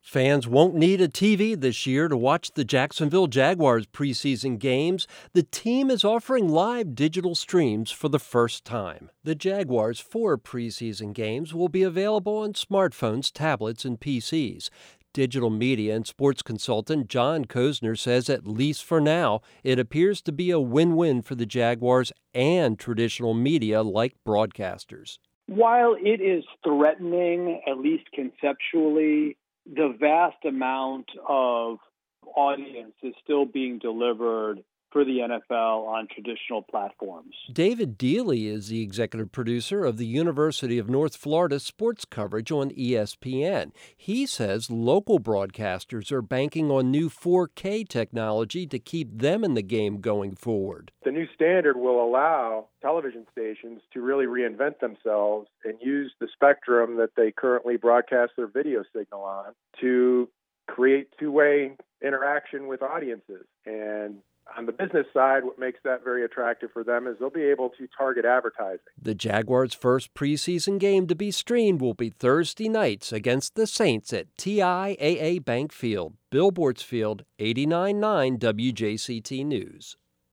Fans won't need a TV this year to watch the Jacksonville Jaguars preseason games. The team is offering live digital streams for the first time. The Jaguars' 4 preseason games will be available on smartphones, tablets, and PCs. Digital media and sports consultant John Kozner says, at least for now, it appears to be a win-win for the Jaguars and traditional media like broadcasters. While it is threatening, at least conceptually, the vast amount of audience is still being delivered for the NFL on traditional platforms. David Dealey is the executive producer of the University of North Florida sports coverage on ESPN. He says local broadcasters are banking on new 4K technology to keep them in the game going forward. The new standard will allow television stations to really reinvent themselves and use the spectrum that they currently broadcast their video signal on to create two-way interaction with audiences. And on the business side, what makes that very attractive for them is they'll be able to target advertising. The Jaguars' first preseason game to be streamed will be Thursday nights against the Saints at TIAA Bank Field. Bill Bortzfield, 89.9 WJCT News.